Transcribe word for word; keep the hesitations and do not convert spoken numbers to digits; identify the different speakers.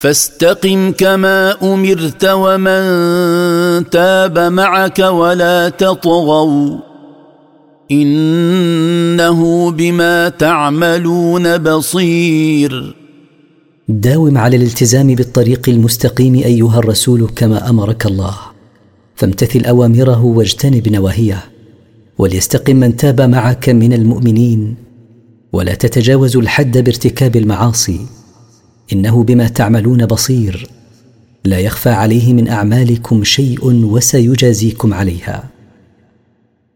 Speaker 1: فاستقم كما أمرت ومن تاب معك ولا تطغوا إنه بما تعملون بصير.
Speaker 2: داوم على الالتزام بالطريق المستقيم أيها الرسول كما أمرك الله، فامتثل أوامره واجتنب نواهيه، وليستقم من تاب معك من المؤمنين، ولا تتجاوزوا الحد بارتكاب المعاصي، إنه بما تعملون بصير، لا يخفى عليه من أعمالكم شيء وسيجازيكم عليها.